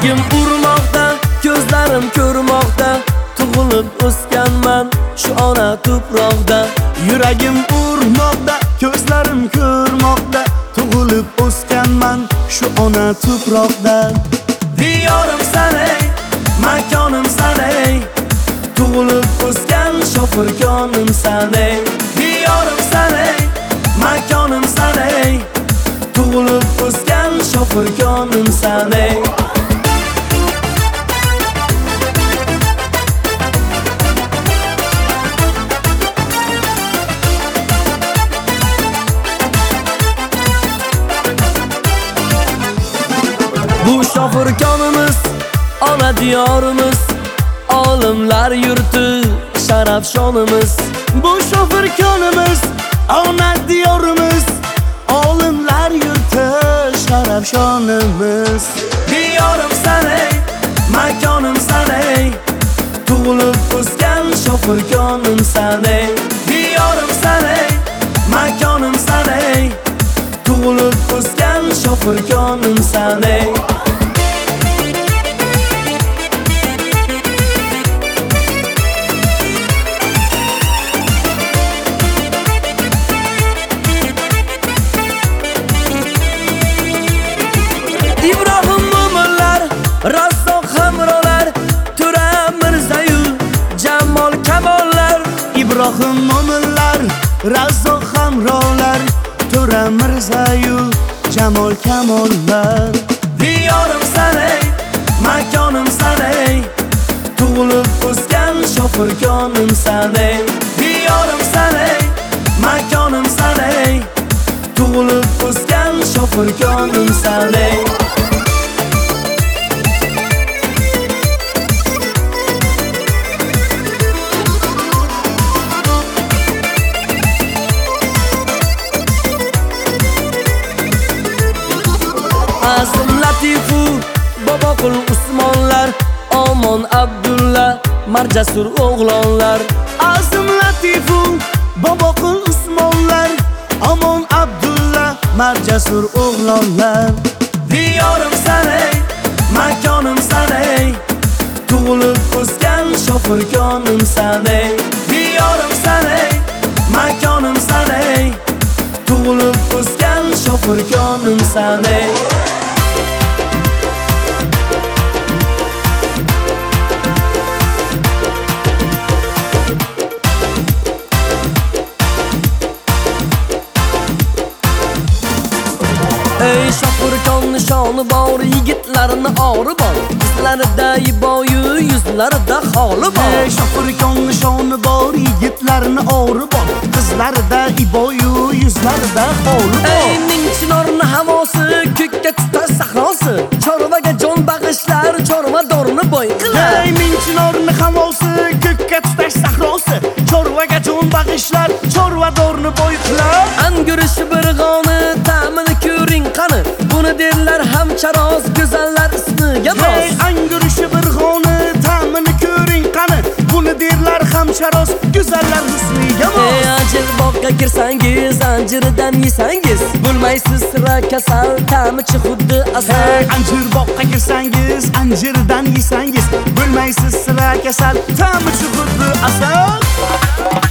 Yuragim urmoqda, ko'zlarim ko'rmoqda, tug'ilib o'sganman shu ona tuproqda. Yuragim urmoqda, ko'zlarim ko'rmoqda, tug'ilib o'sganman shu ona tuproqda. Diyorim sanay, makonim sanay, tug'ilib o'sgan shofirkonim sanay. Diyorim sanay, makonim sanay, tug'ilib o'sgan shofirkonim sanay. Bu shofirkonimiz, ona diyorimiz, olimlar yurti, sharaf shonimiz. Bu shofirkonimiz, ona diyorimiz, olimlar yurti, sharaf shonimiz. Diyorim sanay, makonim sanay, tug'ilib o'sgan shofirkonim sanay. Diyorim sanay, makonim sanay, tug'ilib o'sgan shofirkonim sanay. İbrahim mo'minlar, Razzoq hamrolar, To'ra Mirzayu, Jamol kamollar. İbrahim mo'minlar, Razzoq hamrolar, To'ra Mirzayu, Jamol kamollar. Diyorim sanay, makonim sanay, tug'ilib o'sgan shofirkonim sanay. Diyorim sanay, makonim sanay, tug'ilib o'sgan shofirkonim sanay. Azim Latifu, Boboqul Usmonlar, Omon Abdulla, Marjasur o'g'lonlar. Azim Latifu, Boboqul Usmonlar, Omon Abdulla, Marjasur o'g'lonlar. Diyorim sanay, makonim sanay, tug'ilib o'sgan shofirkonim sanay. Diyorim sanay, makonim sanay, tug'ilib o'sgan shofirkonim sanay. Ey shofirkon nishoni bor, yigitlarni ori bor, qizlarida iboyu, yuzlarida holi bor. Ey shofirkon nishoni bor, yigitlarni ori bor, qizlarida iboyu, yuzlarida holi bor. Ey ming chinorni havosi, ko'kka tutar sahrosi, chorvaga jon bag'ishlar, chorvadorni boy qilar. Ey ming chinorni havosi, ko'kka tutar sahrosi, chorvaga jon bag'ishlar, chorvadorni boy qilar. Angurishi bir g'oni, ta'mini ko'ring qani, buni derlar hamcharoz, go'zallar ismiga bos. Ey angurishi bir g'oni, ta'mini ko'ring qani, buni derlar hamcharoz, go'zallar ismiga bos. Ey anjir boqqa kirsangiz, anjiridan yesangiz, bo'lmaysiz sira kasal, ta'michi xuddi asal. Ey anjir boqqa kirsangiz, anjirdan yesangiz, bo'lmaysiz sira kasal, ta'michi xuddi asal.